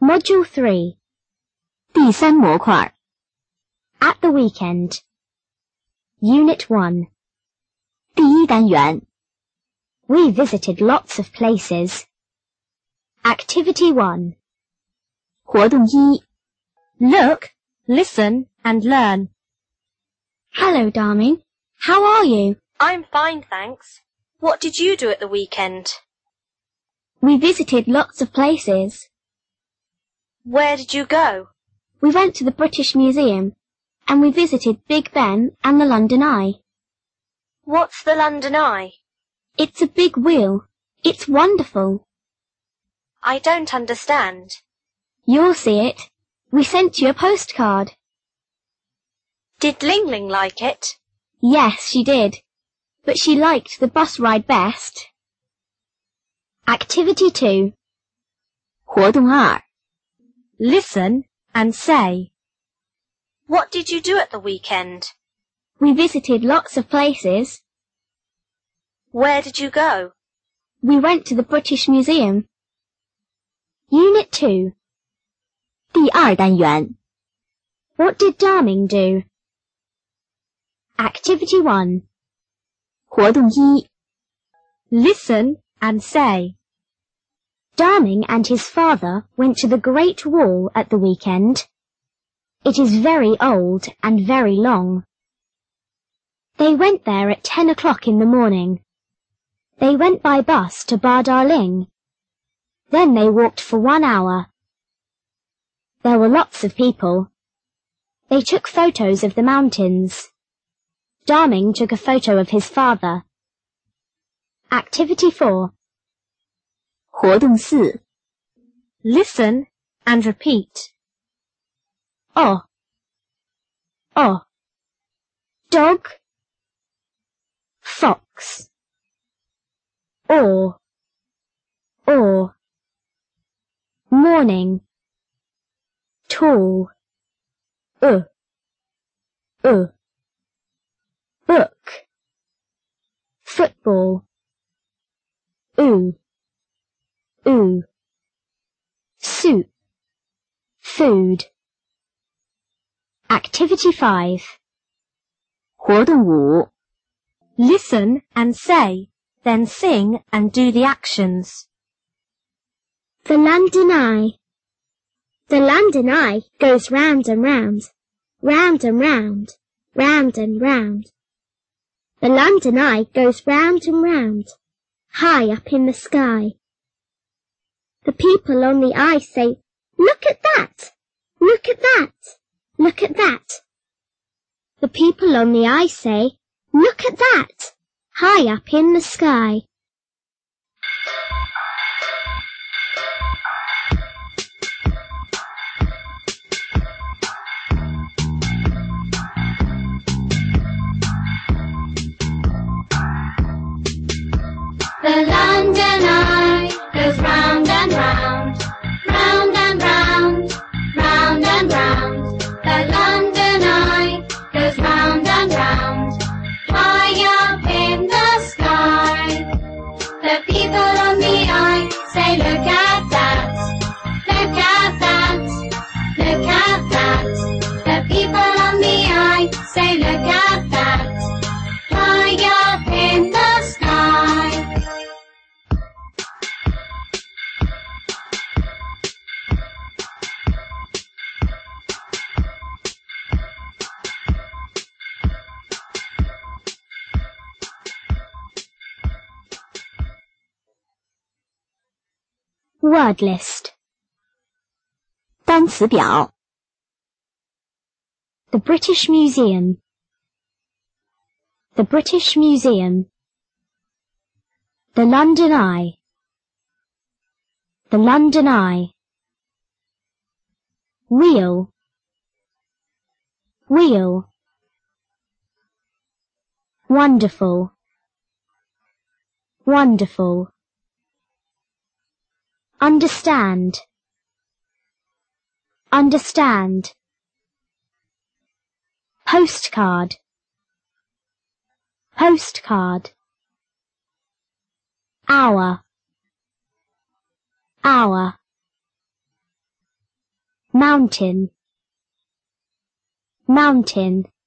Module 3. 第三模块 At the weekend. Unit 1. 第一单元 We visited lots of places. Activity 1. 活动一 Look, listen and learn. Hello, darling. How are you? I'm fine, thanks. What did you do at the weekend? We visited lots of places. Where did you go? We went to the British Museum and we visited Big Ben and the London Eye. What's the London Eye? It's a big wheel. It's wonderful. I don't understand. You'll see it. We sent you a postcard. Did Ling Ling like it? Yes, she did. But she liked the bus ride best. Activity 2. 活动二 Listen and say. What did you do at the weekend? We visited lots of places. Where did you go? We went to the British Museum. Unit 2. 第二单元 What did Darming do? Activity 1. 活动一 Listen and say. Darming and his father went to the Great Wall at the weekend. It is very old and very long. They went there at 10 o'clock in the morning. They went by bus to Bar Darling. Then they walked for 1 hour. There were lots of people. They took photos of the mountains. Darming took a photo of his father. Activity 4. 活动四 Listen and repeat. Oh. Oh. Dog. Fox. Or. Morning. Tall. Book. Football. Soup. Food. Activity 5. 活动五 Listen and say, then sing and do the actions. The London Eye. The London Eye goes round and round, round and round, round and round. The London Eye goes round and round, high up in the sky. The people on the eye say, Look at that! Look at that! Look at that! The people on the eye say, Look at that! High up in the sky. The London Eye goes round and round, round and round, round and round. The London Eye goes round and round, high up in the sky. The people on the eye say, Look at that, look at that, look at that. The people on the eye say, Look at that, high up in the sky. Word list. 单词表 The British Museum. The British Museum. The London Eye. The London Eye. Wheel. Wheel. Wonderful. Wonderful. Understand. Understand. Postcard. Postcard. Hour. Hour. mountain, mountain.